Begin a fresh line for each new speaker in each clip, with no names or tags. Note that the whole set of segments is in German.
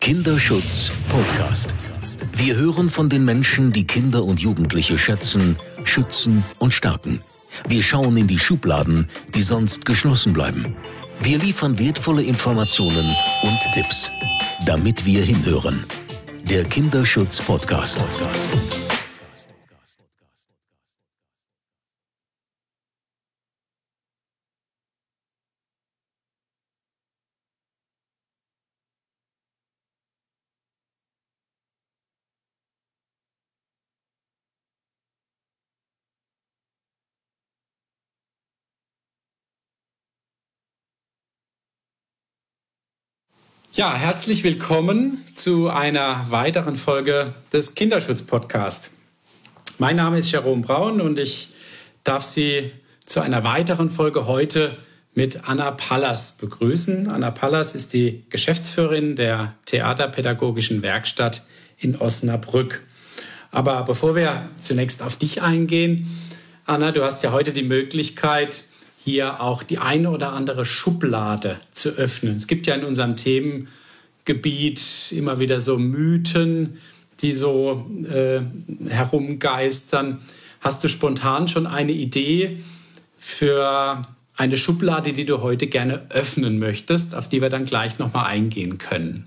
Kinderschutz Podcast. Wir hören von den Menschen, die Kinder und Jugendliche schätzen, schützen und stärken. Wir schauen in die Schubladen, die sonst geschlossen bleiben. Wir liefern wertvolle Informationen und Tipps, damit wir hinhören. Der Kinderschutz Podcast.
Ja, herzlich willkommen zu einer weiteren Folge des Kinderschutz-Podcasts. Mein Name ist Jerome Braun und ich darf Sie zu einer weiteren Folge heute mit Anna Pallas begrüßen. Anna Pallas ist die Geschäftsführerin der Theaterpädagogischen Werkstatt in Osnabrück. Aber bevor wir zunächst auf dich eingehen, Anna, du hast ja heute die Möglichkeit, hier auch die eine oder andere Schublade zu öffnen. Es gibt ja in unserem Themengebiet immer wieder so Mythen, die so herumgeistern. Hast du spontan schon eine Idee für eine Schublade, die du heute gerne öffnen möchtest, auf die wir dann gleich nochmal eingehen können?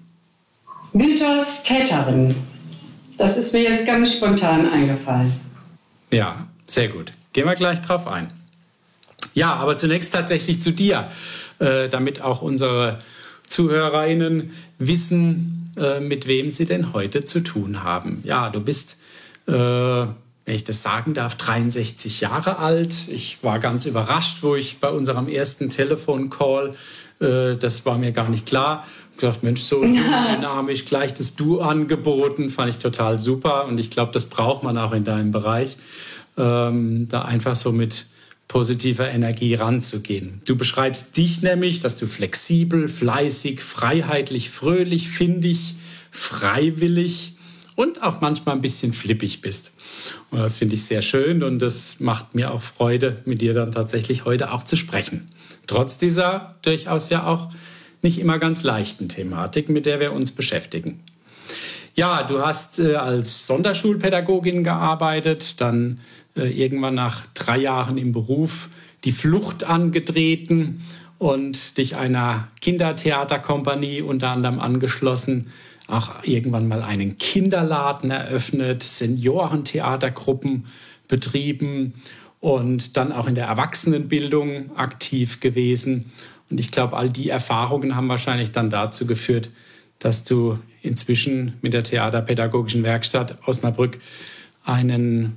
Mythos Täterin. Das ist mir jetzt ganz spontan eingefallen.
Ja, sehr gut. Gehen wir gleich drauf ein. Ja, aber zunächst tatsächlich zu dir, damit auch unsere ZuhörerInnen wissen, mit wem sie denn heute zu tun haben. Ja, du bist, wenn ich das sagen darf, 63 Jahre alt. Ich war ganz überrascht, wo ich bei unserem ersten Telefoncall, das war mir gar nicht klar, ich dachte, Mensch, so dynamisch, gleich das Du angeboten, fand ich total super. Und ich glaube, das braucht man auch in deinem Bereich, da einfach so mit positiver Energie ranzugehen. Du beschreibst dich nämlich, dass du flexibel, fleißig, freiheitlich, fröhlich, findig, freiwillig und auch manchmal ein bisschen flippig bist. Und das finde ich sehr schön und das macht mir auch Freude, mit dir dann tatsächlich heute auch zu sprechen. Trotz dieser durchaus ja auch nicht immer ganz leichten Thematik, mit der wir uns beschäftigen. Ja, du hast als Sonderschulpädagogin gearbeitet, dann irgendwann nach 3 Jahren im Beruf die Flucht angetreten und dich einer Kindertheaterkompanie unter anderem angeschlossen, auch irgendwann mal einen Kinderladen eröffnet, Seniorentheatergruppen betrieben und dann auch in der Erwachsenenbildung aktiv gewesen. Und ich glaube, all die Erfahrungen haben wahrscheinlich dann dazu geführt, dass du inzwischen mit der Theaterpädagogischen Werkstatt Osnabrück ein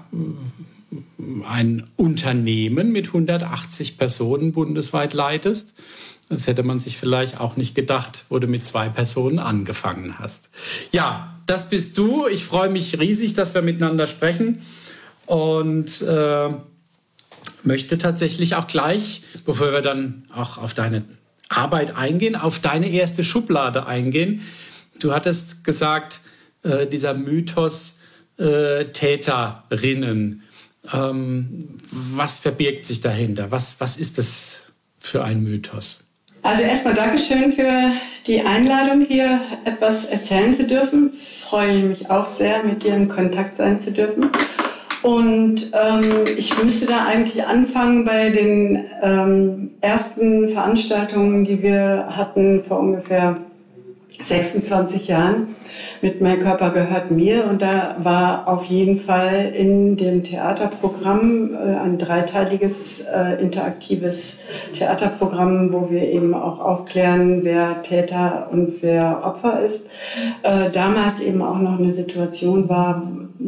Unternehmen mit 180 Personen bundesweit leitest. Das hätte man sich vielleicht auch nicht gedacht, wo du mit 2 Personen angefangen hast. Ja, das bist du. Ich freue mich riesig, dass wir miteinander sprechen und möchte tatsächlich auch gleich, bevor wir dann auch auf deine Arbeit eingehen, auf deine erste Schublade eingehen. Du hattest gesagt, dieser Mythos Täterinnen. Was verbirgt sich dahinter? Was ist das für ein Mythos?
Also erstmal Dankeschön für die Einladung, hier etwas erzählen zu dürfen. Ich freue mich auch sehr, mit dir in Kontakt sein zu dürfen. Und ich müsste da eigentlich anfangen bei den ersten Veranstaltungen, die wir hatten vor ungefähr 26 Jahren mit Mein Körper gehört mir. Und da war auf jeden Fall in dem Theaterprogramm ein 3-teiliges interaktives Theaterprogramm, wo wir eben auch aufklären, wer Täter und wer Opfer ist. Damals eben auch noch eine Situation war,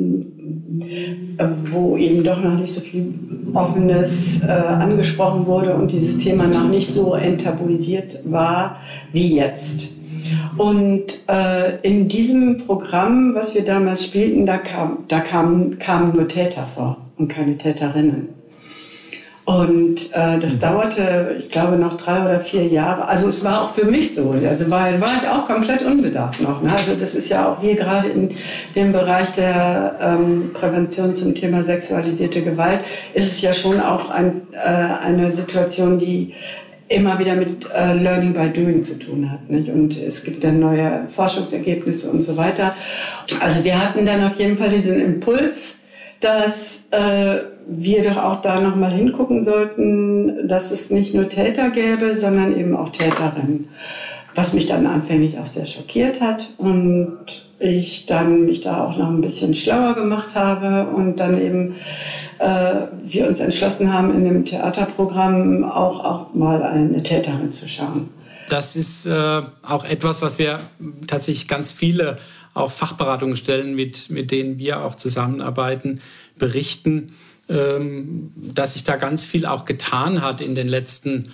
wo eben doch noch nicht so viel Offenes angesprochen wurde und dieses Thema noch nicht so enttabuisiert war wie jetzt. Und in diesem Programm, was wir damals spielten, da kamen nur Täter vor und keine Täterinnen. Und das dauerte, ich glaube, noch 3 oder 4 Jahre. Also es war auch für mich so. Also war ich auch komplett unbedarft noch. Ne? Also das ist ja auch hier gerade in dem Bereich der Prävention zum Thema sexualisierte Gewalt, ist es ja schon auch eine Situation, die immer wieder mit Learning by Doing zu tun hat. Nicht? Und es gibt dann neue Forschungsergebnisse und so weiter. Also wir hatten dann auf jeden Fall diesen Impuls, dass wir doch auch da nochmal hingucken sollten, dass es nicht nur Täter gäbe, sondern eben auch Täterinnen. Was mich dann anfänglich auch sehr schockiert hat und ich dann mich da auch noch ein bisschen schlauer gemacht habe und dann eben wir uns entschlossen haben, in dem Theaterprogramm auch mal eine Täterin zu schauen.
Das ist auch etwas, was wir tatsächlich ganz viele auch Fachberatungsstellen, mit denen wir auch zusammenarbeiten, berichten, dass sich da ganz viel auch getan hat in den letzten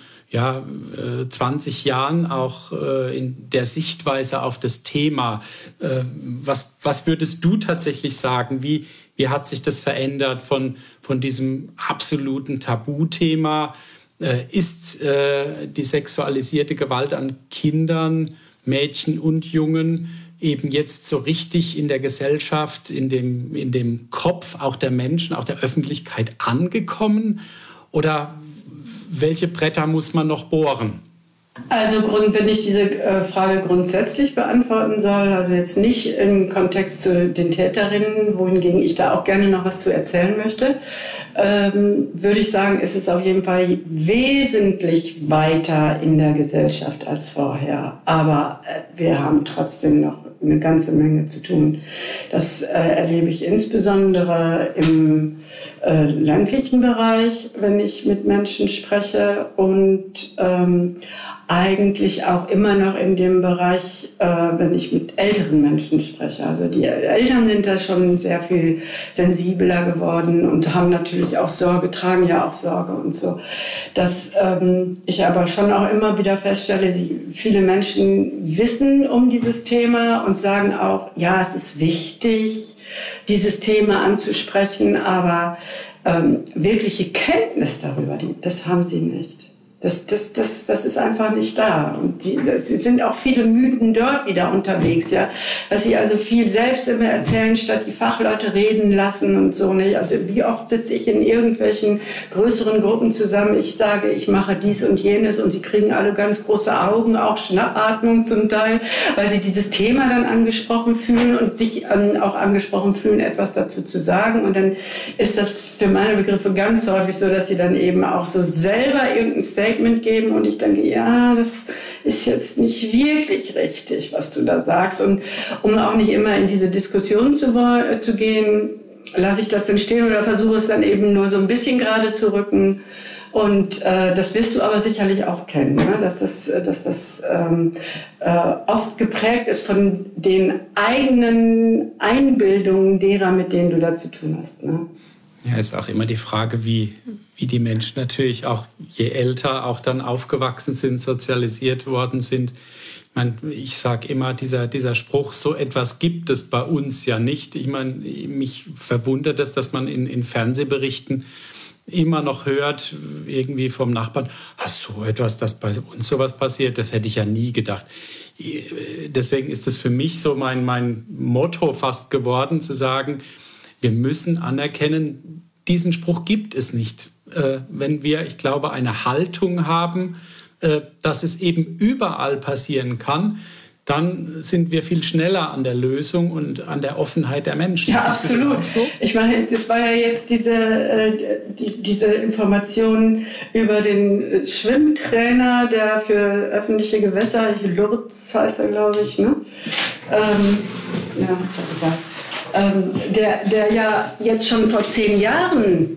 20 Jahren, auch in der Sichtweise auf das Thema. Was würdest du tatsächlich sagen? Wie hat sich das verändert von diesem absoluten Tabuthema? Ist die sexualisierte Gewalt an Kindern, Mädchen und Jungen eben jetzt so richtig in der Gesellschaft, in dem Kopf auch der Menschen, auch der Öffentlichkeit angekommen? Oder welche Bretter muss man noch bohren?
Also wenn ich diese Frage grundsätzlich beantworten soll, also jetzt nicht im Kontext zu den Täterinnen, wohingegen ich da auch gerne noch was zu erzählen möchte, würde ich sagen, ist es auf jeden Fall wesentlich weiter in der Gesellschaft als vorher. Aber wir haben trotzdem noch eine ganze Menge zu tun. Das erlebe ich insbesondere im ländlichen Bereich, wenn ich mit Menschen spreche und eigentlich auch immer noch in dem Bereich, wenn ich mit älteren Menschen spreche. Also die Eltern sind da schon sehr viel sensibler geworden und haben natürlich auch Sorge, tragen ja auch Sorge und so. Dass ich aber schon auch immer wieder feststelle, viele Menschen wissen um dieses Thema und sagen auch, ja, es ist wichtig, dieses Thema anzusprechen, aber wirkliche Kenntnis darüber, das haben sie nicht. Das ist einfach nicht da. Und es sind auch viele Mythen dort wieder unterwegs, ja. Dass sie also viel selbst immer erzählen, statt die Fachleute reden lassen und so, nicht? Also wie oft sitze ich in irgendwelchen größeren Gruppen zusammen, ich sage, ich mache dies und jenes und sie kriegen alle ganz große Augen, auch Schnappatmung zum Teil, weil sie dieses Thema dann angesprochen fühlen und sich auch angesprochen fühlen, etwas dazu zu sagen. Und dann ist das für meine Begriffe ganz häufig so, dass sie dann eben auch so selber irgendein Statement geben und ich denke, ja, das ist jetzt nicht wirklich richtig, was du da sagst. Und um auch nicht immer in diese Diskussion zu gehen, lasse ich das dann stehen oder versuche es dann eben nur so ein bisschen gerade zu rücken. Und das wirst du aber sicherlich auch kennen, ne? Dass das oft geprägt ist von den eigenen Einbildungen derer, mit denen du da zu tun hast. Ne?
Ja, ist auch immer die Frage, wie die Menschen natürlich auch, je älter auch dann aufgewachsen sind, sozialisiert worden sind. Ich sage immer, dieser Spruch, so etwas gibt es bei uns ja nicht. Ich meine, mich verwundert es, dass man in Fernsehberichten immer noch hört, irgendwie vom Nachbarn, so etwas, dass bei uns sowas passiert, das hätte ich ja nie gedacht. Deswegen ist es für mich so mein Motto fast geworden, zu sagen, wir müssen anerkennen, diesen Spruch gibt es nicht. Wenn wir, ich glaube, eine Haltung haben, dass es eben überall passieren kann, dann sind wir viel schneller an der Lösung und an der Offenheit der Menschen.
Ja, absolut. So? Ich meine, das war ja jetzt diese Information über den Schwimmtrainer, der für öffentliche Gewässer, Lurz heißt er, glaube ich, ne? Ja, ist auch egal. Der ja jetzt schon vor 10 Jahren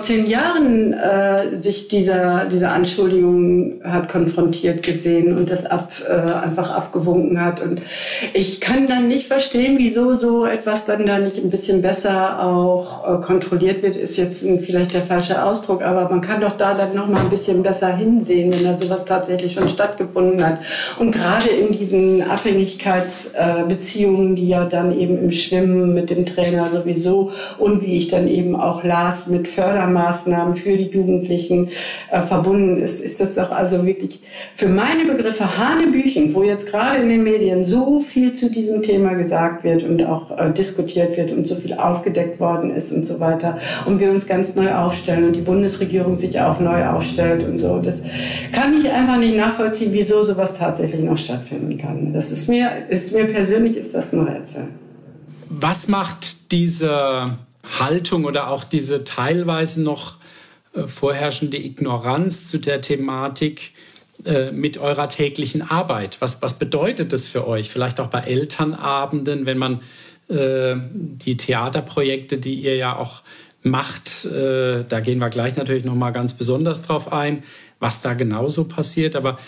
sich dieser Anschuldigung hat konfrontiert gesehen und das einfach abgewunken hat. Und ich kann dann nicht verstehen, wieso so etwas dann da nicht ein bisschen besser auch kontrolliert wird, ist jetzt vielleicht der falsche Ausdruck, aber man kann doch da dann noch mal ein bisschen besser hinsehen, wenn da sowas tatsächlich schon stattgefunden hat. Und gerade in diesen Abhängigkeitsbeziehungen, die ja dann eben im Schwimmen mit dem Trainer sowieso und wie ich dann eben auch las, mit Fördermaßnahmen für die Jugendlichen verbunden ist, ist das doch also wirklich für meine Begriffe Hanebüchen, wo jetzt gerade in den Medien so viel zu diesem Thema gesagt wird und auch diskutiert wird und so viel aufgedeckt worden ist und so weiter und wir uns ganz neu aufstellen und die Bundesregierung sich auch neu aufstellt und so. Das kann ich einfach nicht nachvollziehen, wieso sowas tatsächlich noch stattfinden kann. Das ist mir persönlich ist das ein Rätsel.
Was macht diese Haltung oder auch diese teilweise noch vorherrschende Ignoranz zu der Thematik mit eurer täglichen Arbeit? Was bedeutet das für euch? Vielleicht auch bei Elternabenden, wenn man die Theaterprojekte, die ihr ja auch macht, da gehen wir gleich natürlich noch mal ganz besonders drauf ein, was da genauso passiert. Aber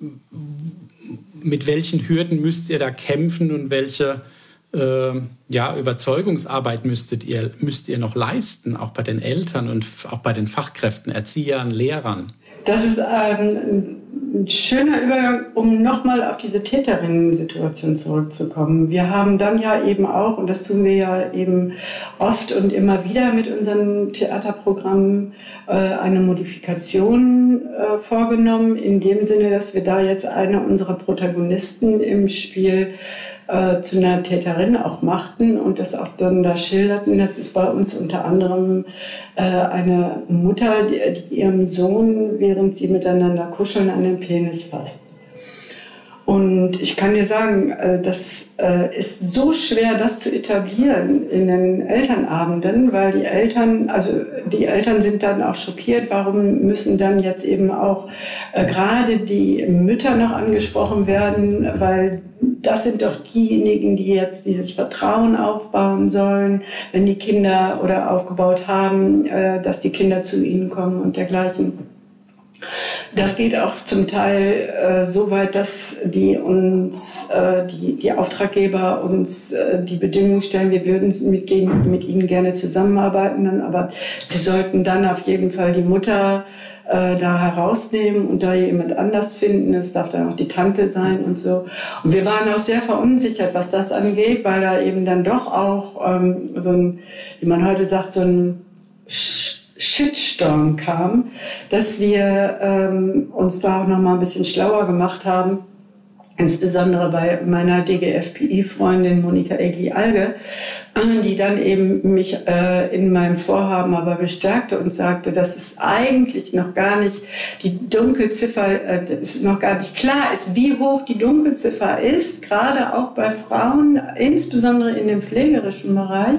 mit welchen Hürden müsst ihr da kämpfen und welche Überzeugungsarbeit müsst ihr noch leisten, auch bei den Eltern und auch bei den Fachkräften, Erziehern, Lehrern?
Das ist ein schöner Übergang, um nochmal auf diese Täterinnen-Situation zurückzukommen. Wir haben dann ja eben auch, und das tun wir ja eben oft und immer wieder mit unseren Theaterprogrammen, eine Modifikation vorgenommen, in dem Sinne, dass wir da jetzt eine unserer Protagonisten im Spiel zu einer Täterin auch machten und das auch dann da schilderten. Das ist bei uns unter anderem eine Mutter, die ihrem Sohn, während sie miteinander kuscheln, an den Penis fasst. Und ich kann dir sagen, das ist so schwer, das zu etablieren in den Elternabenden, weil die Eltern sind dann auch schockiert, warum müssen dann jetzt eben auch gerade die Mütter noch angesprochen werden, weil das sind doch diejenigen, die jetzt dieses Vertrauen aufbauen sollen, wenn die Kinder oder aufgebaut haben, dass die Kinder zu ihnen kommen und dergleichen. Das geht auch zum Teil so weit, dass die Auftraggeber uns die Bedingungen stellen, wir würden mit ihnen gerne zusammenarbeiten, aber sie sollten dann auf jeden Fall die Mutter da herausnehmen und da jemand anders finden. Es darf dann auch die Tante sein und so. Und wir waren auch sehr verunsichert, was das angeht, weil da eben dann doch auch so ein, wie man heute sagt, so ein Shitstorm kam, dass wir uns da auch noch mal ein bisschen schlauer gemacht haben, insbesondere bei meiner DGFPI-Freundin Monika Egli-Alge, die dann eben mich in meinem Vorhaben aber bestärkte und sagte, dass es eigentlich noch gar nicht die Dunkelziffer, es noch gar nicht klar ist, wie hoch die Dunkelziffer ist, gerade auch bei Frauen, insbesondere in dem pflegerischen Bereich,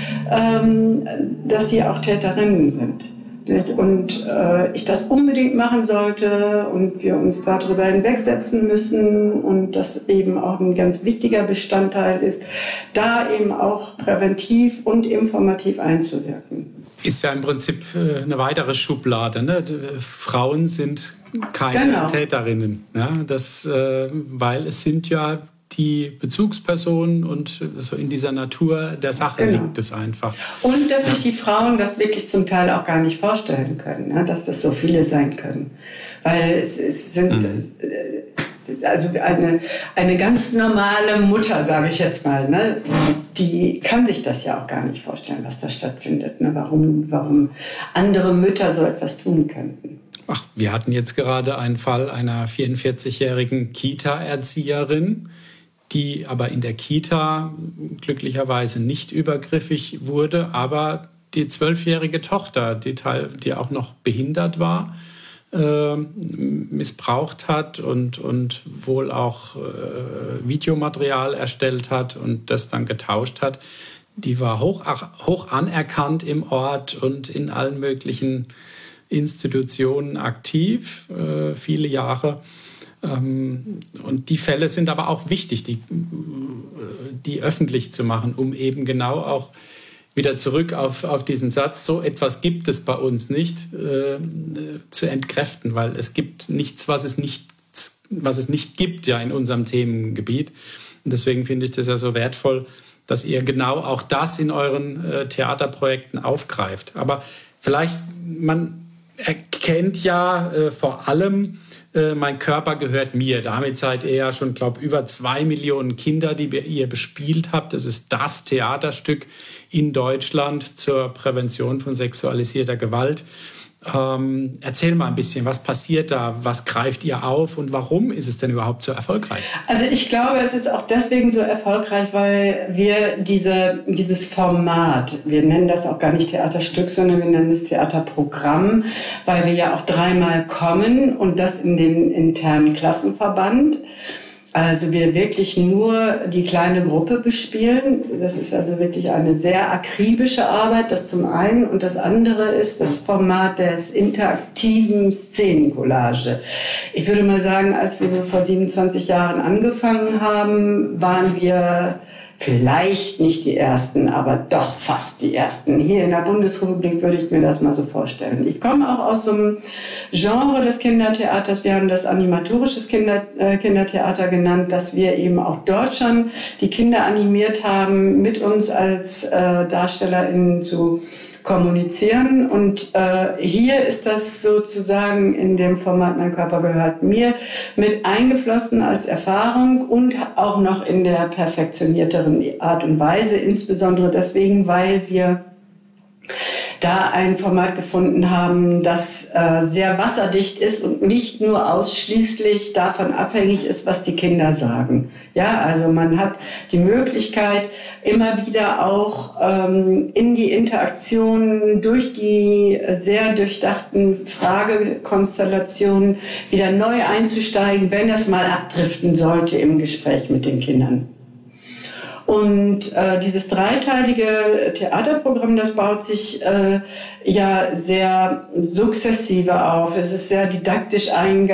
dass sie auch Täterinnen sind. Und ich das unbedingt machen sollte und wir uns darüber hinwegsetzen müssen und das eben auch ein ganz wichtiger Bestandteil ist, da eben auch präventiv und informativ einzuwirken.
Ist ja im Prinzip eine weitere Schublade. Ne? Frauen sind keine Täterinnen. Ja? Weil es sind ja die Bezugspersonen und so in dieser Natur der Sache liegt es einfach. Und
dass sich die Frauen das wirklich zum Teil auch gar nicht vorstellen können, ne? Dass das so viele sein können. Weil es sind also eine ganz normale Mutter, sage ich jetzt mal, ne? Die kann sich das ja auch gar nicht vorstellen, was da stattfindet. Ne? Warum andere Mütter so etwas tun könnten.
Ach, wir hatten jetzt gerade einen Fall einer 44-jährigen Kita-Erzieherin, die aber in der Kita glücklicherweise nicht übergriffig wurde, aber die 12-jährige Tochter, die auch noch behindert war, missbraucht hat und wohl auch Videomaterial erstellt hat und das dann getauscht hat. Die war hoch anerkannt im Ort und in allen möglichen Institutionen aktiv, viele Jahre. Und die Fälle sind aber auch wichtig, die öffentlich zu machen, um eben genau auch wieder zurück auf diesen Satz, so etwas gibt es bei uns nicht, zu entkräften, weil es gibt nichts, was es nicht gibt ja in unserem Themengebiet. Und deswegen finde ich das ja so wertvoll, dass ihr genau auch das in euren Theaterprojekten aufgreift. Aber vielleicht, man erkennt ja vor allem Mein Körper gehört mir. Damit seid ihr ja schon, glaube ich, über 2 Millionen Kinder, die ihr bespielt habt. Das ist das Theaterstück in Deutschland zur Prävention von sexualisierter Gewalt. Erzähl mal ein bisschen, was passiert da, was greift ihr auf und warum ist es denn überhaupt so erfolgreich?
Also ich glaube, es ist auch deswegen so erfolgreich, weil wir dieses Format, wir nennen das auch gar nicht Theaterstück, sondern wir nennen es Theaterprogramm, weil wir ja auch 3-mal kommen und das in den internen Klassenverband. Also wir wirklich nur die kleine Gruppe bespielen. Das ist also wirklich eine sehr akribische Arbeit, das zum einen. Und das andere ist das Format des interaktiven Szenencollage. Ich würde mal sagen, als wir so vor 27 Jahren angefangen haben, waren wir vielleicht nicht die Ersten, aber doch fast die Ersten. Hier in der Bundesrepublik würde ich mir das mal so vorstellen. Ich komme auch aus so einem Genre des Kindertheaters. Wir haben das animatorisches Kindertheater genannt, dass wir eben auch dort schon die Kinder animiert haben, mit uns als DarstellerInnen zu kommunizieren. Und hier ist das sozusagen in dem Format Mein Körper gehört mir mit eingeflossen als Erfahrung und auch noch in der perfektionierteren Art und Weise, insbesondere deswegen, weil wir da ein Format gefunden haben, das sehr wasserdicht ist und nicht nur ausschließlich davon abhängig ist, was die Kinder sagen. Ja, also man hat die Möglichkeit, immer wieder auch in die Interaktion durch die sehr durchdachten Fragekonstellationen wieder neu einzusteigen, wenn das mal abdriften sollte im Gespräch mit den Kindern. Und dieses dreiteilige Theaterprogramm, das baut sich ja sehr sukzessive auf. Es ist sehr didaktisch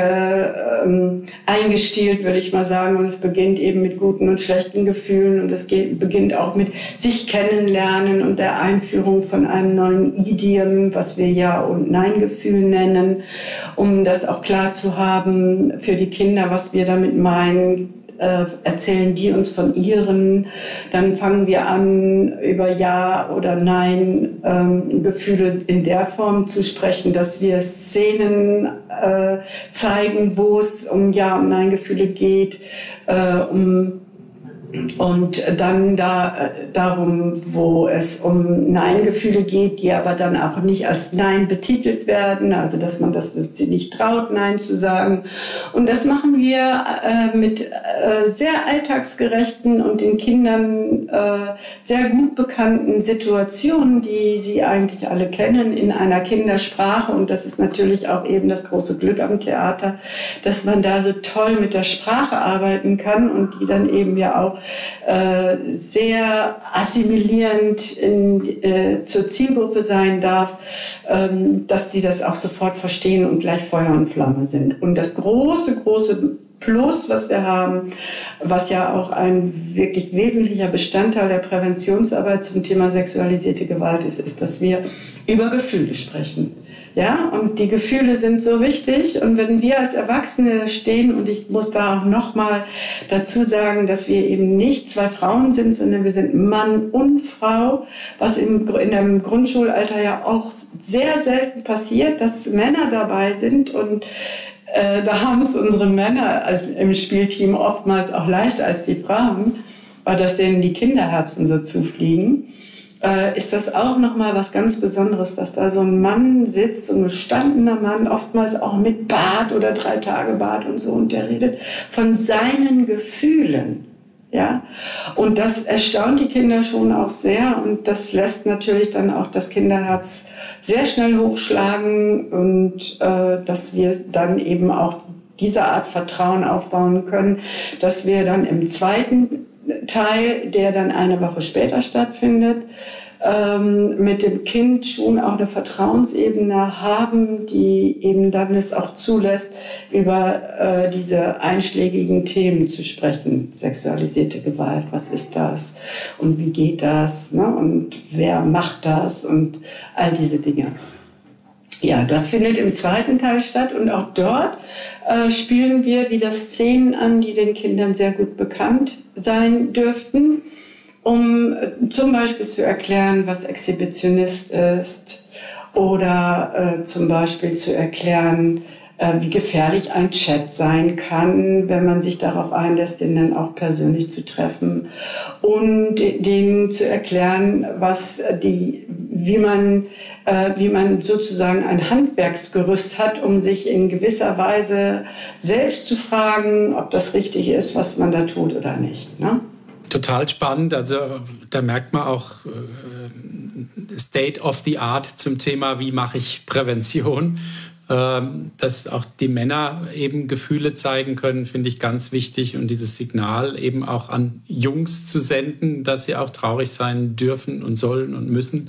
eingestielt, würde ich mal sagen. Und es beginnt eben mit guten und schlechten Gefühlen. Und es beginnt auch mit sich kennenlernen und der Einführung von einem neuen Idiom, was wir Ja- und Nein-Gefühl nennen, um das auch klar zu haben für die Kinder, was wir damit meinen. Erzählen die uns von ihren, dann fangen wir an, über Ja oder Nein Gefühle in der Form zu sprechen, dass wir Szenen zeigen, wo es um Ja und Nein Gefühle geht, und dann darum, wo es um Nein-Gefühle geht, die aber dann auch nicht als Nein betitelt werden, also dass man das sich nicht traut, Nein zu sagen. Und das machen wir mit sehr alltagsgerechten und den Kindern sehr gut bekannten Situationen, die sie eigentlich alle kennen, in einer Kindersprache. Und das ist natürlich auch eben das große Glück am Theater, dass man da so toll mit der Sprache arbeiten kann und die dann eben ja auch sehr assimilierend zur Zielgruppe sein darf, dass sie das auch sofort verstehen und gleich Feuer und Flamme sind. Und das große Plus, was wir haben, was ja auch ein wirklich wesentlicher Bestandteil der Präventionsarbeit zum Thema sexualisierte Gewalt ist, ist, dass wir über Gefühle sprechen. Ja, und die Gefühle sind so wichtig. Und wenn wir als Erwachsene stehen, und ich muss da auch nochmal dazu sagen, dass wir eben nicht 2 Frauen sind, sondern wir sind Mann und Frau, was in dem Grundschulalter ja auch sehr selten passiert, dass Männer dabei sind. Und da haben es unsere Männer im Spielteam oftmals auch leichter als die Frauen, weil das denen die Kinderherzen so zufliegen. Ist das auch nochmal was ganz Besonderes, dass da so ein Mann sitzt, so ein gestandener Mann, oftmals auch mit Bart oder 3 Tage Bart und so, und der redet von seinen Gefühlen. Ja? Und das erstaunt die Kinder schon auch sehr, und das lässt natürlich dann auch das Kinderherz sehr schnell hochschlagen, und dass wir dann eben auch diese Art Vertrauen aufbauen können, dass wir dann im zweiten Teil, der dann eine Woche später stattfindet, mit dem Kind schon auch eine Vertrauensebene haben, die eben dann es auch zulässt, über diese einschlägigen Themen zu sprechen. Sexualisierte Gewalt, was ist das und wie geht das, ne? Und wer macht das und all diese Dinge. Ja, das findet im zweiten Teil statt, und auch dort spielen wir wieder Szenen an, die den Kindern sehr gut bekannt sein dürften, um zum Beispiel zu erklären, was Exhibitionist ist, oder zum Beispiel zu erklären, wie gefährlich ein Chat sein kann, wenn man sich darauf einlässt, den dann auch persönlich zu treffen und denen zu erklären, wie man sozusagen ein Handwerksgerüst hat, um sich in gewisser Weise selbst zu fragen, ob das richtig ist, was man da tut oder nicht, ne?
Total spannend. Also da merkt man auch State of the Art zum Thema, wie mache ich Prävention. Dass auch die Männer eben Gefühle zeigen können, finde ich ganz wichtig. Und dieses Signal eben auch an Jungs zu senden, dass sie auch traurig sein dürfen und sollen und müssen.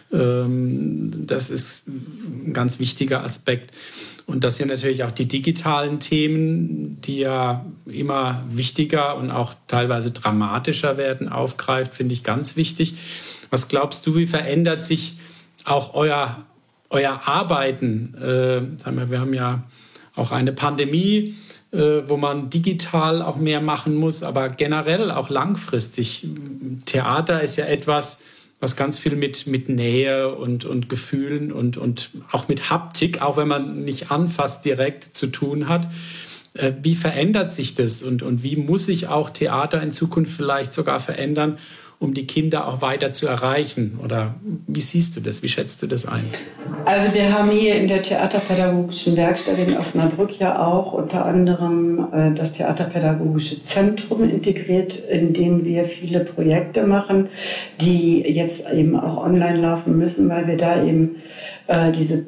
Das ist ein ganz wichtiger Aspekt. Und dass ihr natürlich auch die digitalen Themen, die ja immer wichtiger und auch teilweise dramatischer werden, aufgreift, finde ich ganz wichtig. Was glaubst du, wie verändert sich auch euer Arbeiten? Wir haben ja auch eine Pandemie, wo man digital auch mehr machen muss, aber generell auch langfristig. Theater ist ja etwas, was ganz viel mit Nähe und Gefühlen und auch mit Haptik, auch wenn man nicht anfasst, direkt zu tun hat. Wie verändert sich das und wie muss sich auch Theater in Zukunft vielleicht sogar verändern, um die Kinder auch weiter zu erreichen? Oder wie siehst du das? Wie schätzt du das ein?
Also wir haben hier in der Theaterpädagogischen Werkstatt in Osnabrück ja auch unter anderem das Theaterpädagogische Zentrum integriert, in dem wir viele Projekte machen, die jetzt eben auch online laufen müssen, weil wir da eben diese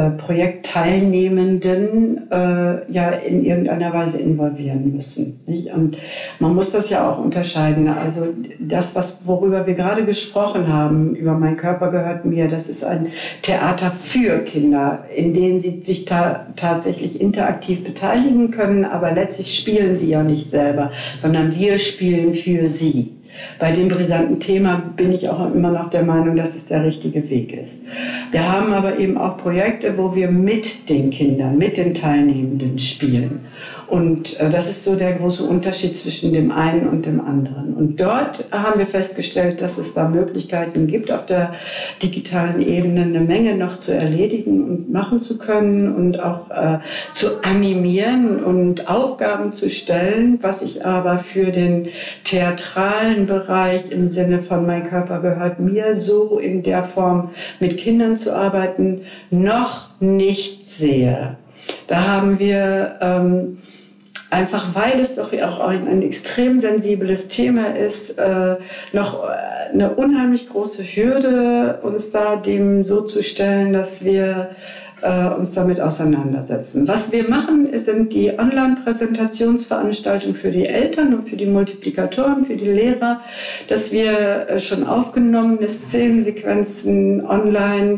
Projektteilnehmenden ja in irgendeiner Weise involvieren müssen, nicht? Und man muss das ja auch unterscheiden. Also das, worüber wir gerade gesprochen haben, über Mein Körper gehört mir, das ist ein Theater für Kinder, in dem sie sich tatsächlich interaktiv beteiligen können, aber letztlich spielen sie ja nicht selber, sondern wir spielen für sie. Bei dem brisanten Thema bin ich auch immer noch der Meinung, dass es der richtige Weg ist. Wir haben aber eben auch Projekte, wo wir mit den Kindern, mit den Teilnehmenden spielen. Und das ist so der große Unterschied zwischen dem einen und dem anderen. Und dort haben wir festgestellt, dass es da Möglichkeiten gibt, auf der digitalen Ebene eine Menge noch zu erledigen und machen zu können und auch zu animieren und Aufgaben zu stellen, was ich aber für den theatralen Bereich im Sinne von Mein Körper gehört mir, so in der Form mit Kindern zu arbeiten, noch nicht sehe. Da haben wir einfach, weil es doch auch ein extrem sensibles Thema ist, noch eine unheimlich große Hürde, uns da dem so zu stellen, dass wir uns damit auseinandersetzen. Was wir machen, sind die Online-Präsentationsveranstaltungen für die Eltern und für die Multiplikatoren, für die Lehrer, dass wir schon aufgenommene Szenensequenzen online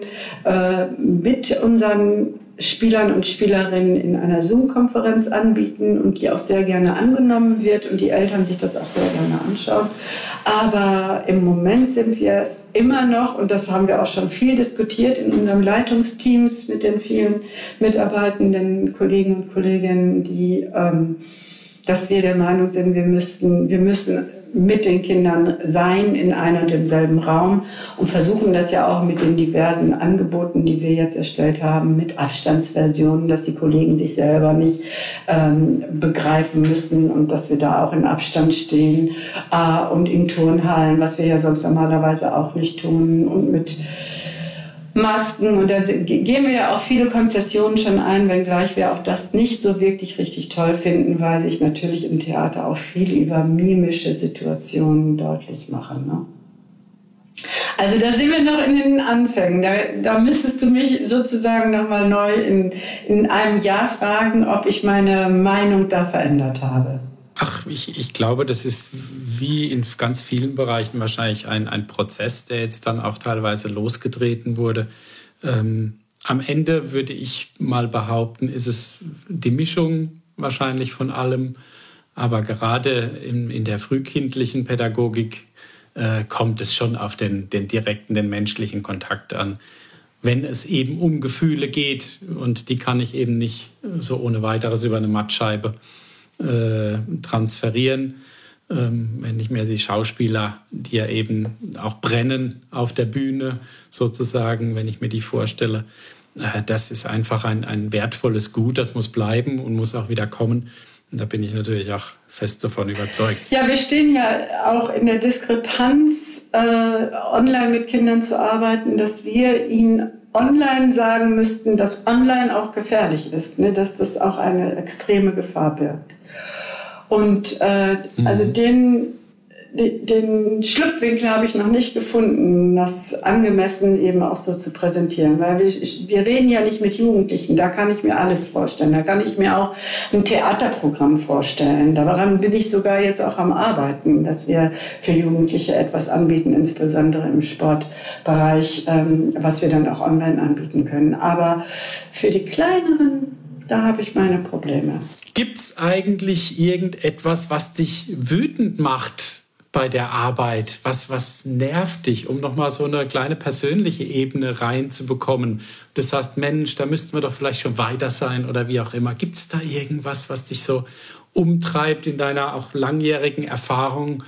mit unseren Spielern und Spielerinnen in einer Zoom-Konferenz anbieten und die auch sehr gerne angenommen wird und die Eltern sich das auch sehr gerne anschauen. Aber im Moment sind wir immer noch, und das haben wir auch schon viel diskutiert in unseren Leitungsteams mit den vielen mitarbeitenden Kollegen und Kolleginnen, dass wir der Meinung sind, wir müssen mit den Kindern sein in einem und demselben Raum und versuchen das ja auch mit den diversen Angeboten, die wir jetzt erstellt haben, mit Abstandsversionen, dass die Kollegen sich selber nicht begreifen müssen und dass wir da auch in Abstand stehen und in Turnhallen, was wir ja sonst normalerweise auch nicht tun, und mit Masken, und da gehen wir ja auch viele Konzessionen schon ein, wenngleich wir auch das nicht so wirklich richtig toll finden, weil sich natürlich im Theater auch viel über mimische Situationen deutlich machen, ne? Also da sind wir noch in den Anfängen. Da müsstest du mich sozusagen nochmal neu in einem Jahr fragen, ob ich meine Meinung da verändert habe.
Ach, ich glaube, das ist wie in ganz vielen Bereichen wahrscheinlich ein Prozess, der jetzt dann auch teilweise losgetreten wurde. Am Ende würde ich mal behaupten, ist es die Mischung wahrscheinlich von allem. Aber gerade in der frühkindlichen Pädagogik kommt es schon auf den direkten, den menschlichen Kontakt an. Wenn es eben um Gefühle geht, und die kann ich eben nicht so ohne weiteres über eine Mattscheibe transferieren, Wenn ich mir die Schauspieler, die ja eben auch brennen auf der Bühne sozusagen, wenn ich mir die vorstelle, das ist einfach ein wertvolles Gut, das muss bleiben und muss auch wieder kommen. Und da bin ich natürlich auch fest davon überzeugt.
Ja, wir stehen ja auch in der Diskrepanz, online mit Kindern zu arbeiten, dass wir ihnen online sagen müssten, dass online auch gefährlich ist, ne? Dass das auch eine extreme Gefahr birgt. Und also den Schlupfwinkel habe ich noch nicht gefunden, das angemessen eben auch so zu präsentieren. Weil wir reden ja nicht mit Jugendlichen, da kann ich mir alles vorstellen. Da kann ich mir auch ein Theaterprogramm vorstellen. Daran bin ich sogar jetzt auch am Arbeiten, dass wir für Jugendliche etwas anbieten, insbesondere im Sportbereich, was wir dann auch online anbieten können. Aber für die Kleineren, da habe ich meine Probleme.
Gibt es eigentlich irgendetwas, was dich wütend macht bei der Arbeit? Was nervt dich, um nochmal so eine kleine persönliche Ebene reinzubekommen? Du sagst, Mensch, da müssten wir doch vielleicht schon weiter sein oder wie auch immer. Gibt es da irgendwas, was dich so umtreibt in deiner auch langjährigen Erfahrung?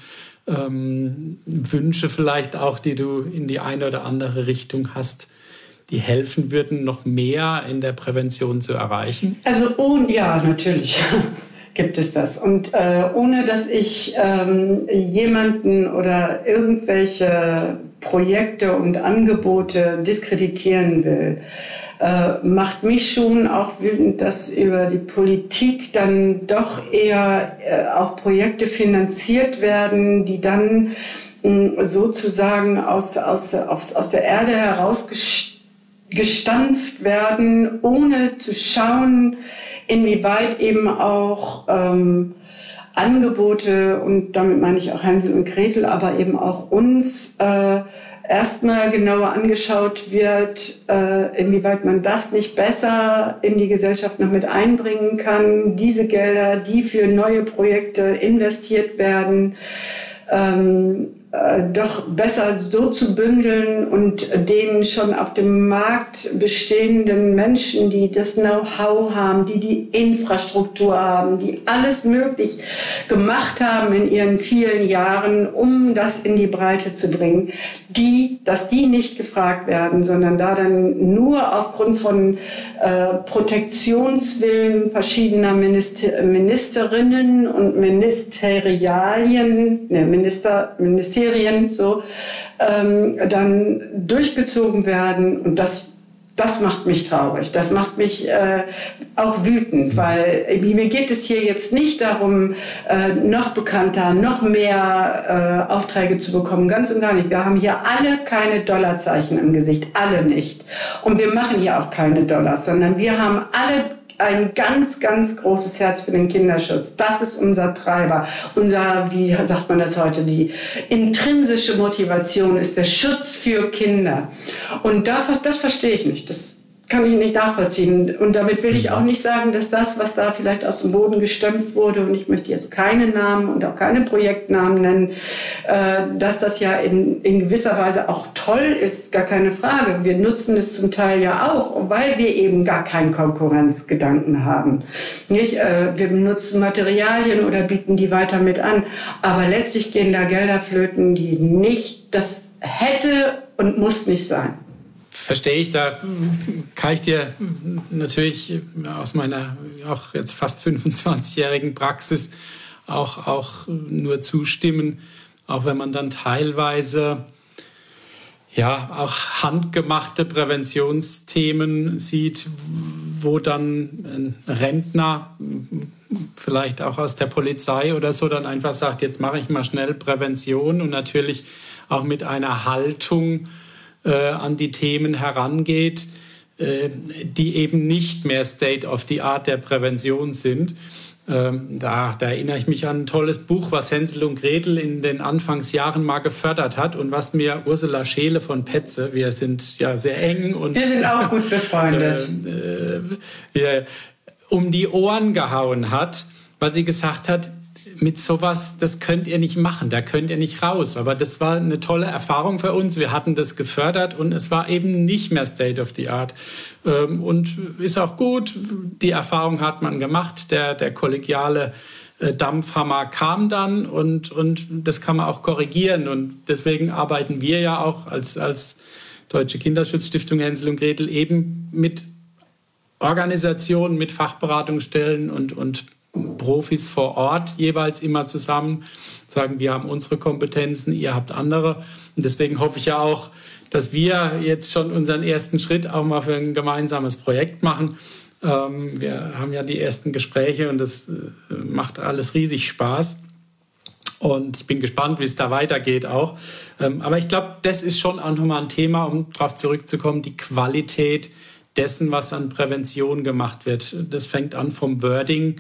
Wünsche vielleicht auch, die du in die eine oder andere Richtung hast, die helfen würden, noch mehr in der Prävention zu erreichen?
Also, ja, natürlich gibt es das. Und ohne, dass ich jemanden oder irgendwelche Projekte und Angebote diskreditieren will, macht mich schon auch wütend, dass über die Politik dann doch eher auch Projekte finanziert werden, die dann sozusagen aus der Erde herausgestampft werden, ohne zu schauen, inwieweit eben auch Angebote, und damit meine ich auch Hänsel und Gretel, aber eben auch uns erstmal genauer angeschaut wird, inwieweit man das nicht besser in die Gesellschaft noch mit einbringen kann. Diese Gelder, die für neue Projekte investiert werden, doch besser so zu bündeln und den schon auf dem Markt bestehenden Menschen, die das Know-how haben, die Infrastruktur haben, die alles möglich gemacht haben in ihren vielen Jahren, um das in die Breite zu bringen, dass die nicht gefragt werden, sondern da dann nur aufgrund von Protektionswillen verschiedener Ministerinnen und Ministerien so dann durchgezogen werden, und das macht mich traurig, das macht mich auch wütend, weil mir geht es hier jetzt nicht darum, noch bekannter, noch mehr Aufträge zu bekommen, ganz und gar nicht. Wir haben hier alle keine Dollarzeichen im Gesicht, alle nicht. Und wir machen hier auch keine Dollars, sondern wir haben alle ein ganz, ganz großes Herz für den Kinderschutz. Das ist unser Treiber. Wie sagt man das heute, die intrinsische Motivation ist der Schutz für Kinder. Und das verstehe ich nicht. Das kann ich nicht nachvollziehen. Und damit will ich auch nicht sagen, dass das, was da vielleicht aus dem Boden gestemmt wurde, und ich möchte jetzt keine Namen und auch keine Projektnamen nennen, dass das ja in gewisser Weise auch toll ist, gar keine Frage. Wir nutzen es zum Teil ja auch, weil wir eben gar keinen Konkurrenzgedanken haben. Nicht? Wir benutzen Materialien oder bieten die weiter mit an. Aber letztlich gehen da Gelder flöten, die nicht, das hätte und muss nicht sein.
Verstehe ich, da kann ich dir natürlich aus meiner auch jetzt fast 25-jährigen Praxis auch nur zustimmen, auch wenn man dann teilweise ja auch handgemachte Präventionsthemen sieht, wo dann ein Rentner, vielleicht auch aus der Polizei oder so, dann einfach sagt, jetzt mache ich mal schnell Prävention, und natürlich auch mit einer Haltung an die Themen herangeht, die eben nicht mehr State of the Art der Prävention sind. Da erinnere ich mich an ein tolles Buch, was Hänsel und Gretel in den Anfangsjahren mal gefördert hat und was mir Ursula Scheele von Petze, wir sind ja sehr eng und
wir sind auch gut befreundet,
um die Ohren gehauen hat, weil sie gesagt hat, mit sowas, das könnt ihr nicht machen, da könnt ihr nicht raus. Aber das war eine tolle Erfahrung für uns. Wir hatten das gefördert und es war eben nicht mehr State of the Art. Und ist auch gut, die Erfahrung hat man gemacht. Der kollegiale Dampfhammer kam dann und das kann man auch korrigieren. Und deswegen arbeiten wir ja auch als Deutsche Kinderschutzstiftung Hänsel und Gretel eben mit Organisationen, mit Fachberatungsstellen und Profis vor Ort jeweils immer zusammen, sagen, wir haben unsere Kompetenzen, ihr habt andere. Und deswegen hoffe ich ja auch, dass wir jetzt schon unseren ersten Schritt auch mal für ein gemeinsames Projekt machen. Wir haben ja die ersten Gespräche und das macht alles riesig Spaß. Und ich bin gespannt, wie es da weitergeht auch. Aber ich glaube, das ist schon auch nochmal ein Thema, um darauf zurückzukommen, die Qualität dessen, was an Prävention gemacht wird. Das fängt an vom Wording,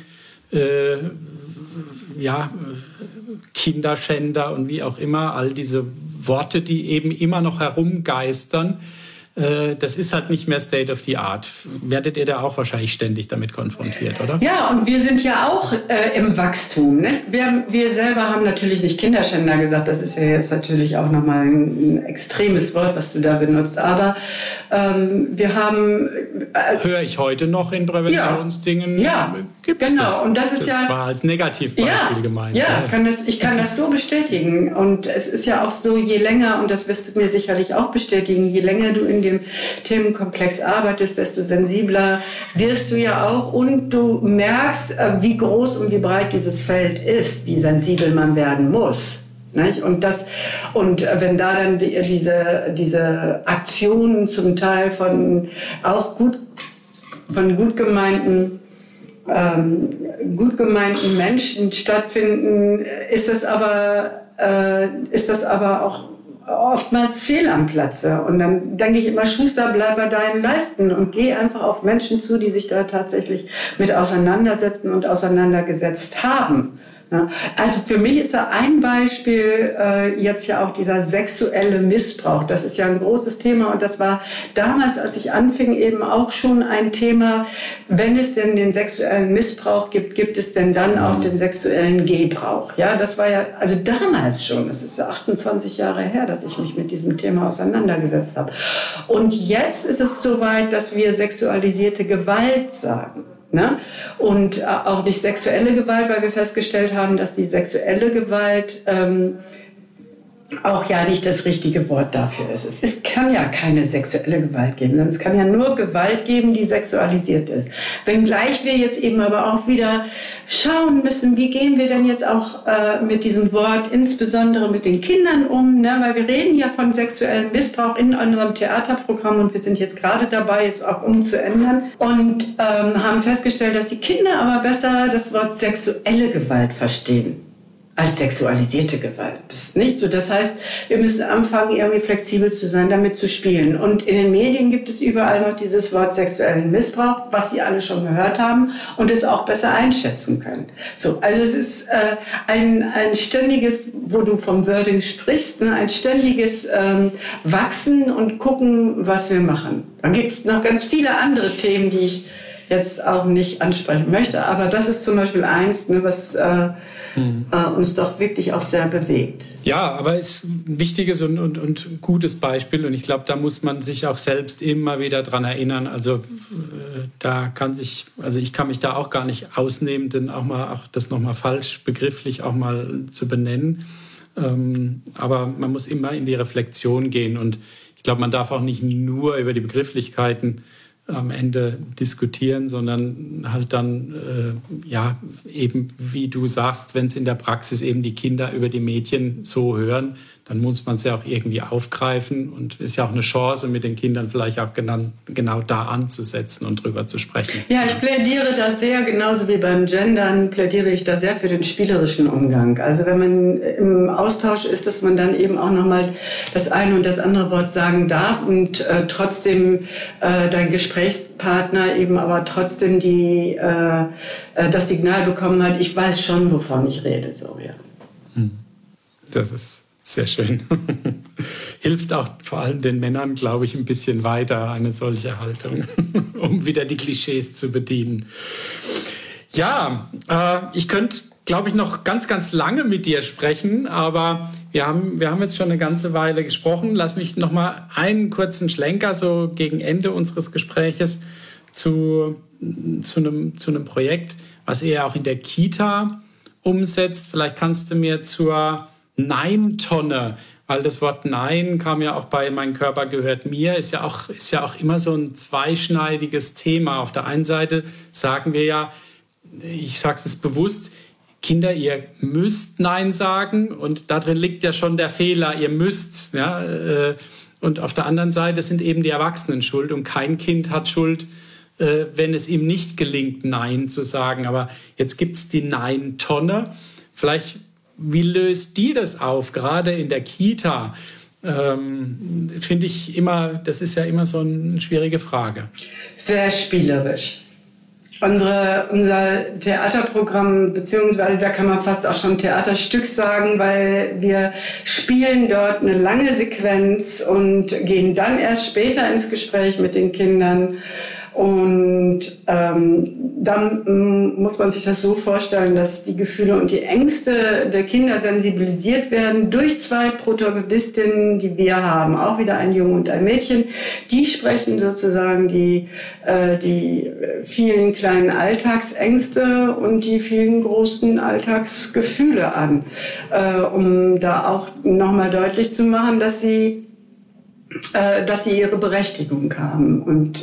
Kinderschänder und wie auch immer, all diese Worte, die eben immer noch herumgeistern. Das ist halt nicht mehr State of the Art. Werdet ihr da auch wahrscheinlich ständig damit konfrontiert, oder?
Ja, und wir sind ja auch im Wachstum. Nicht? Wir selber haben natürlich nicht Kinderschänder gesagt. Das ist ja jetzt natürlich auch nochmal ein extremes Wort, was du da benutzt. Aber wir haben...
Höre ich heute noch in Präventionsdingen.
Ja,
gibt's
genau.
Das.
Und das ist
das war als Negativbeispiel gemeint.
Ja, ich kann das so bestätigen. Und es ist ja auch so, je länger, und das wirst du mir sicherlich auch bestätigen, je länger du in dem Themenkomplex arbeitest, desto sensibler wirst du ja auch. Und du merkst, wie groß und wie breit dieses Feld ist, wie sensibel man werden muss. Nicht? Und wenn da dann diese Aktionen zum Teil von gut gemeinten Menschen stattfinden, ist das aber auch oftmals fehl am Platze. Und dann denke ich immer, Schuster, bleib bei deinen Leisten und geh einfach auf Menschen zu, die sich da tatsächlich mit auseinandersetzen und auseinandergesetzt haben. Also für mich ist da ein Beispiel jetzt ja auch dieser sexuelle Missbrauch. Das ist ja ein großes Thema und das war damals, als ich anfing, eben auch schon ein Thema. Wenn es denn den sexuellen Missbrauch gibt, gibt es denn dann auch den sexuellen Gebrauch? Ja, das war ja also damals schon. Das ist 28 Jahre her, dass ich mich mit diesem Thema auseinandergesetzt habe. Und jetzt ist es soweit, dass wir sexualisierte Gewalt sagen. Ne? Und auch nicht sexuelle Gewalt, weil wir festgestellt haben, dass die sexuelle Gewalt auch ja nicht das richtige Wort dafür ist. Es kann ja keine sexuelle Gewalt geben, sondern es kann ja nur Gewalt geben, die sexualisiert ist. Wenngleich wir jetzt eben aber auch wieder schauen müssen, wie gehen wir denn jetzt auch mit diesem Wort, insbesondere mit den Kindern um, ne? Weil wir reden ja von sexuellem Missbrauch in unserem Theaterprogramm und wir sind jetzt gerade dabei, es auch umzuändern und haben festgestellt, dass die Kinder aber besser das Wort sexuelle Gewalt verstehen als sexualisierte Gewalt. Das ist nicht so. Das heißt, wir müssen anfangen, irgendwie flexibel zu sein, damit zu spielen. Und in den Medien gibt es überall noch dieses Wort sexuellen Missbrauch, was Sie alle schon gehört haben und es auch besser einschätzen können. So, also es ist ein ständiges, wo du vom Wording sprichst, ne, ein ständiges Wachsen und gucken, was wir machen. Dann gibt es noch ganz viele andere Themen, die ich jetzt auch nicht ansprechen möchte. Aber das ist zum Beispiel eins, ne, was uns doch wirklich auch sehr bewegt.
Ja, aber es ist ein wichtiges und gutes Beispiel. Und ich glaube, da muss man sich auch selbst immer wieder dran erinnern. Also ich kann mich da auch gar nicht ausnehmen, denn auch das nochmal falsch begrifflich auch mal zu benennen. Aber man muss immer in die Reflexion gehen. Und ich glaube, man darf auch nicht nur über die Begrifflichkeiten am Ende diskutieren, sondern halt dann, eben wie du sagst, wenn es in der Praxis eben die Kinder über die Medien so hören, dann muss man es ja auch irgendwie aufgreifen und ist ja auch eine Chance, mit den Kindern vielleicht auch genau da anzusetzen und drüber zu sprechen.
Ja, ich plädiere da sehr, genauso wie beim Gendern, plädiere ich da sehr für den spielerischen Umgang. Also wenn man im Austausch ist, dass man dann eben auch nochmal das eine und das andere Wort sagen darf und trotzdem dein Gesprächspartner eben aber trotzdem das Signal bekommen hat, ich weiß schon, wovon ich rede. So, ja.
Das ist sehr schön. Hilft auch vor allem den Männern, glaube ich, ein bisschen weiter, eine solche Haltung, um wieder die Klischees zu bedienen. Ja, ich könnte, glaube ich, noch ganz, ganz lange mit dir sprechen, aber wir haben jetzt schon eine ganze Weile gesprochen. Lass mich noch mal einen kurzen Schlenker so gegen Ende unseres Gespräches zu einem Projekt, was ihr auch in der Kita umsetzt. Vielleicht kannst du mir zur Nein-Tonne, weil das Wort Nein kam ja auch bei Mein Körper gehört mir, ist ja auch immer so ein zweischneidiges Thema. Auf der einen Seite sagen wir ja, ich sage es bewusst, Kinder, ihr müsst Nein sagen und darin liegt ja schon der Fehler, ihr müsst. Ja, und auf der anderen Seite sind eben die Erwachsenen schuld und kein Kind hat Schuld, wenn es ihm nicht gelingt, Nein zu sagen. Aber jetzt gibt es die Nein-Tonne. Vielleicht, wie löst die das auf, gerade in der Kita? Finde ich immer, das ist ja immer so eine schwierige Frage.
Sehr spielerisch. Unser Theaterprogramm, beziehungsweise da kann man fast auch schon Theaterstück sagen, weil wir spielen dort eine lange Sequenz und gehen dann erst später ins Gespräch mit den Kindern. Und dann muss man sich das so vorstellen, dass die Gefühle und die Ängste der Kinder sensibilisiert werden durch zwei Protagonistinnen, die wir haben, auch wieder ein Junge und ein Mädchen. Die sprechen sozusagen die vielen kleinen Alltagsängste und die vielen großen Alltagsgefühle an, um da auch nochmal deutlich zu machen, dass sie ihre Berechtigung haben. Und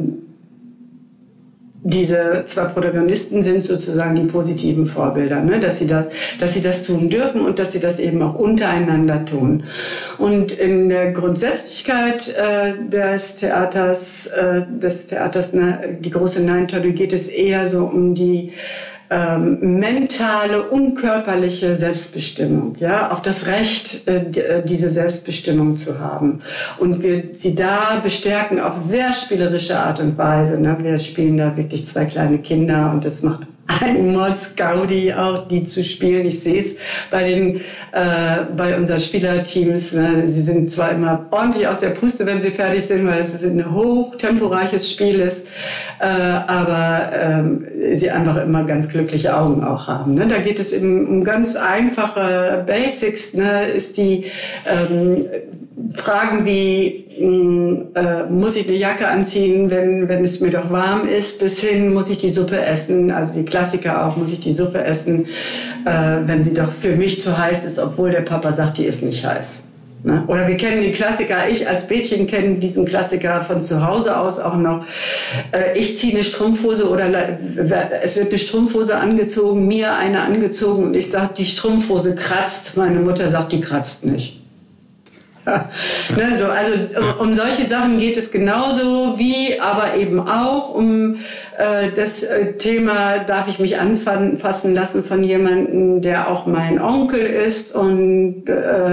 diese zwei Protagonisten sind sozusagen die positiven Vorbilder, ne? Dass sie das tun dürfen und dass sie das eben auch untereinander tun. Und in der Grundsätzlichkeit des Theaters, die große Nein-Tonne, geht es eher so um die mentale, unkörperliche Selbstbestimmung, ja, auf das Recht, diese Selbstbestimmung zu haben. Und wir sie da bestärken auf sehr spielerische Art und Weise, ne? Wir spielen da wirklich zwei kleine Kinder und es macht einen Mordsgaudi auch, die zu spielen. Ich sehe es bei unseren Spielerteams. Ne? Sie sind zwar immer ordentlich aus der Puste, wenn sie fertig sind, weil es ein hochtemporeiches Spiel ist, aber sie einfach immer ganz glückliche Augen auch haben. Ne? Da geht es eben um ganz einfache Basics. Ne? Ist die Fragen wie, muss ich eine Jacke anziehen, wenn es mir doch warm ist, bis hin, muss ich die Suppe essen, also die Klassiker auch, muss ich die Suppe essen, wenn sie doch für mich zu heiß ist, obwohl der Papa sagt, die ist nicht heiß. Ne? Oder wir kennen den Klassiker, ich als Mädchen kenne diesen Klassiker von zu Hause aus auch noch, ich ziehe eine Strumpfhose oder es wird eine Strumpfhose angezogen, mir eine angezogen und ich sage, die Strumpfhose kratzt, meine Mutter sagt, die kratzt nicht. Ne, so, also um solche Sachen geht es genauso wie, aber eben auch um das Thema, darf ich mich anfassen lassen von jemandem, der auch mein Onkel ist und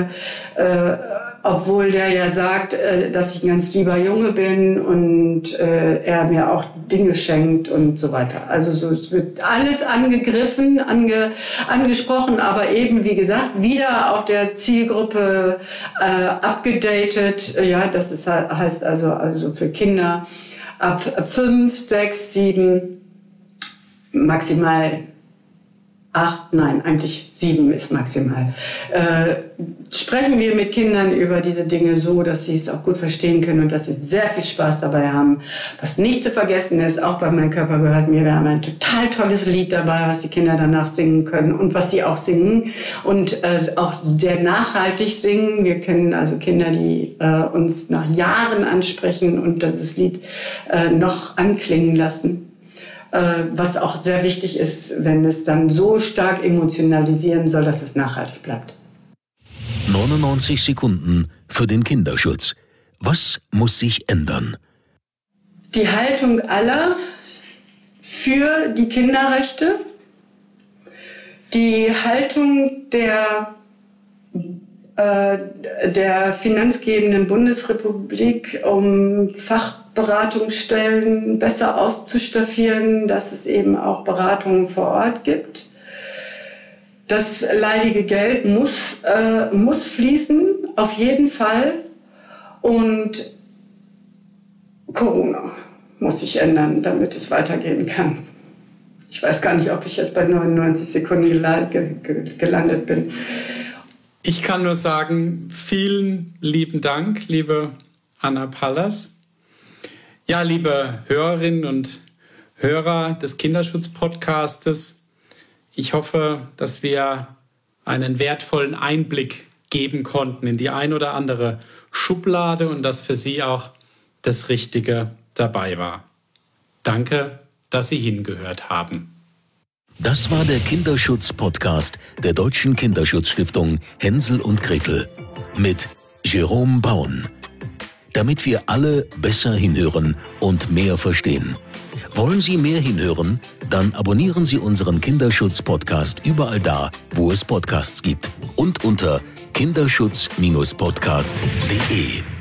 obwohl der ja sagt, dass ich ein ganz lieber Junge bin und er mir auch Dinge schenkt und so weiter. Also so, es wird alles angegriffen, angesprochen, aber eben, wie gesagt, wieder auf der Zielgruppe abgedatet. Ja, das ist, heißt also für Kinder ab 5, 6, 7, maximal 8, nein, eigentlich 7 ist maximal. Sprechen wir mit Kindern über diese Dinge so, dass sie es auch gut verstehen können und dass sie sehr viel Spaß dabei haben. Was nicht zu vergessen ist, auch bei Mein Körper gehört mir, wir haben ein total tolles Lied dabei, was die Kinder danach singen können und was sie auch singen und auch sehr nachhaltig singen. Wir kennen also Kinder, die uns nach Jahren ansprechen und das Lied noch anklingen lassen. Was auch sehr wichtig ist, wenn es dann so stark emotionalisieren soll, dass es nachhaltig bleibt.
99 Sekunden für den Kinderschutz. Was muss sich ändern?
Die Haltung aller für die Kinderrechte, die Haltung der finanzgebenden Bundesrepublik, um Fachberatungsstellen besser auszustaffieren, dass es eben auch Beratungen vor Ort gibt. Das leidige Geld muss fließen, auf jeden Fall. Und Corona muss sich ändern, damit es weitergehen kann. Ich weiß gar nicht, ob ich jetzt bei 99 Sekunden gelandet bin.
Ich kann nur sagen, vielen lieben Dank, liebe Anna Pallas. Ja, liebe Hörerinnen und Hörer des Kinderschutz-Podcastes, Ich hoffe, dass wir einen wertvollen Einblick geben konnten in die ein oder andere Schublade und dass für Sie auch das Richtige dabei war. Danke, dass Sie hingehört haben.
Das war der Kinderschutz-Podcast der Deutschen Kinderschutzstiftung Hänsel und Gretel mit Jerome Baun. Damit wir alle besser hinhören und mehr verstehen. Wollen Sie mehr hinhören? Dann abonnieren Sie unseren Kinderschutz-Podcast überall da, wo es Podcasts gibt und unter kinderschutz-podcast.de.